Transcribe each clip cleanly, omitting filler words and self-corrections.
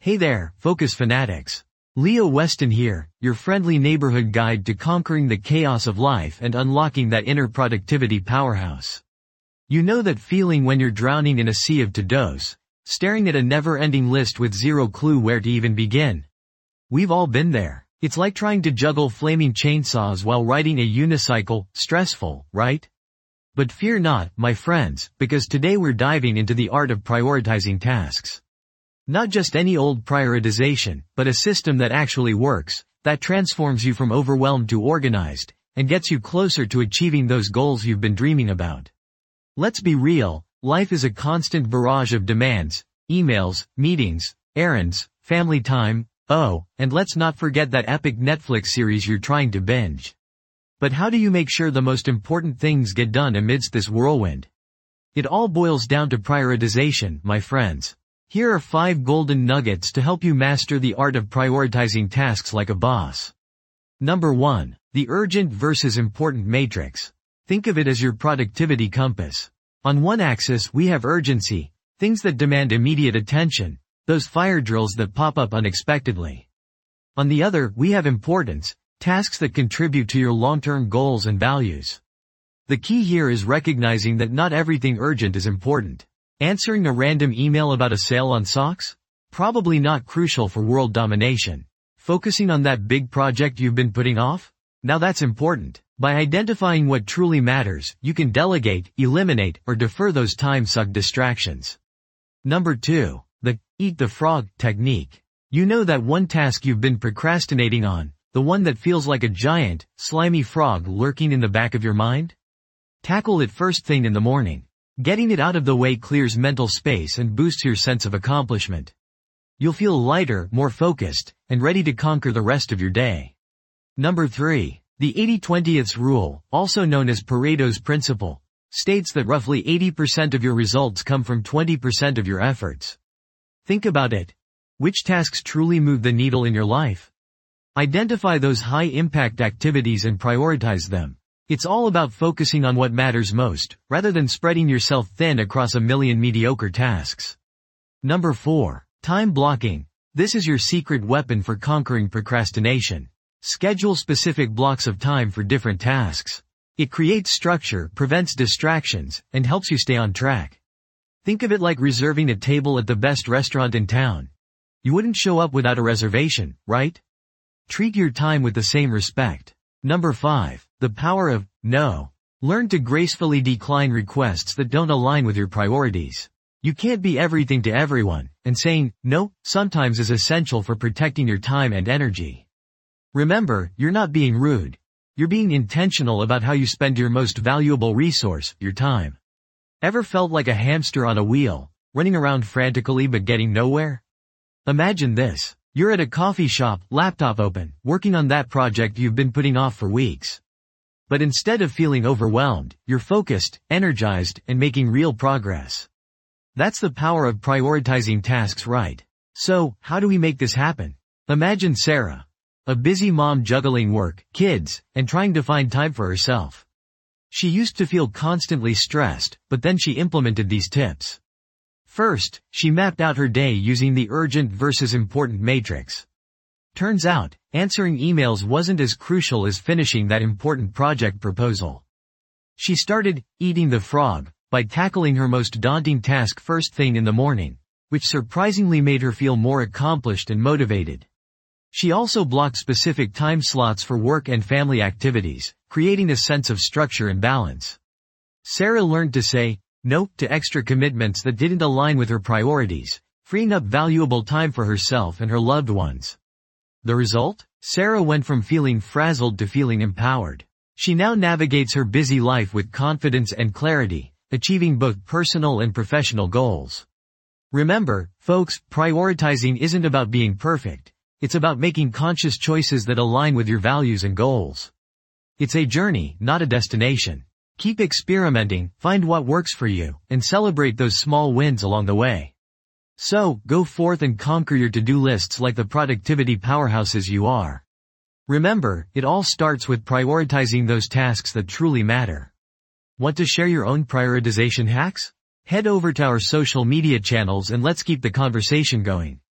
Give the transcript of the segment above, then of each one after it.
Hey there, Focus Fanatics. Leo Weston here, your friendly neighborhood guide to conquering the chaos of life and unlocking that inner productivity powerhouse. You know that feeling when you're drowning in a sea of to-dos, staring at a never-ending list with zero clue where to even begin. We've all been there. It's like trying to juggle flaming chainsaws while riding a unicycle, stressful, right? But fear not, my friends, because today we're diving into the art of prioritizing tasks. Not just any old prioritization, but a system that actually works, that transforms you from overwhelmed to organized, and gets you closer to achieving those goals you've been dreaming about. Let's be real, life is a constant barrage of demands, emails, meetings, errands, family time, and let's not forget that epic Netflix series you're trying to binge. But how do you make sure the most important things get done amidst this whirlwind? It all boils down to prioritization, my friends. Here are 5 golden nuggets to help you master the art of prioritizing tasks like a boss. Number 1. The urgent versus important matrix. Think of it as your productivity compass. On one axis we have urgency, things that demand immediate attention, those fire drills that pop up unexpectedly. On the other, we have importance, tasks that contribute to your long-term goals and values. The key here is recognizing that not everything urgent is important. Answering a random email about a sale on socks? Probably not crucial for world domination. Focusing on that big project you've been putting off? Now that's important. By identifying what truly matters, you can delegate, eliminate, or defer those time-sucked distractions. Number 2. The eat the frog technique. You know that one task you've been procrastinating on, the one that feels like a giant, slimy frog lurking in the back of your mind? Tackle it first thing in the morning. Getting it out of the way clears mental space and boosts your sense of accomplishment. You'll feel lighter, more focused, and ready to conquer the rest of your day. Number 3. The 80-20th rule, also known as Pareto's principle, states that roughly 80% of your results come from 20% of your efforts. Think about it. Which tasks truly move the needle in your life? Identify those high-impact activities and prioritize them. It's all about focusing on what matters most, rather than spreading yourself thin across a million mediocre tasks. Number 4. Time blocking. This is your secret weapon for conquering procrastination. Schedule specific blocks of time for different tasks. It creates structure, prevents distractions, and helps you stay on track. Think of it like reserving a table at the best restaurant in town. You wouldn't show up without a reservation, right? Treat your time with the same respect. Number 5. The power of no. Learn to gracefully decline requests that don't align with your priorities. You can't be everything to everyone, and saying no sometimes is essential for protecting your time and energy. Remember, you're not being rude. You're being intentional about how you spend your most valuable resource, your time. Ever felt like a hamster on a wheel, running around frantically but getting nowhere? Imagine this. You're at a coffee shop, laptop open, working on that project you've been putting off for weeks. But instead of feeling overwhelmed, you're focused, energized, and making real progress. That's the power of prioritizing tasks right. So, how do we make this happen? Imagine Sarah. A busy mom juggling work, kids, and trying to find time for herself. She used to feel constantly stressed, but then she implemented these tips. First, she mapped out her day using the urgent versus important matrix. Turns out, answering emails wasn't as crucial as finishing that important project proposal. She started eating the frog by tackling her most daunting task first thing in the morning, which surprisingly made her feel more accomplished and motivated. She also blocked specific time slots for work and family activities, creating a sense of structure and balance. Sarah learned to say no to extra commitments that didn't align with her priorities, freeing up valuable time for herself and her loved ones. The result? Sarah went from feeling frazzled to feeling empowered. She now navigates her busy life with confidence and clarity, achieving both personal and professional goals. Remember, folks, prioritizing isn't about being perfect. It's about making conscious choices that align with your values and goals. It's a journey, not a destination. Keep experimenting, find what works for you, and celebrate those small wins along the way. So, go forth and conquer your to-do lists like the productivity powerhouses you are. Remember, it all starts with prioritizing those tasks that truly matter. Want to share your own prioritization hacks? Head over to our social media channels and let's keep the conversation going.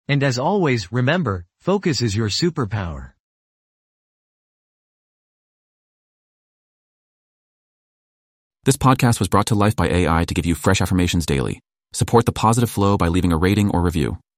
And as always, remember, focus is your superpower. This podcast was brought to life by AI to give you fresh affirmations daily. Support the positive flow by leaving a rating or review.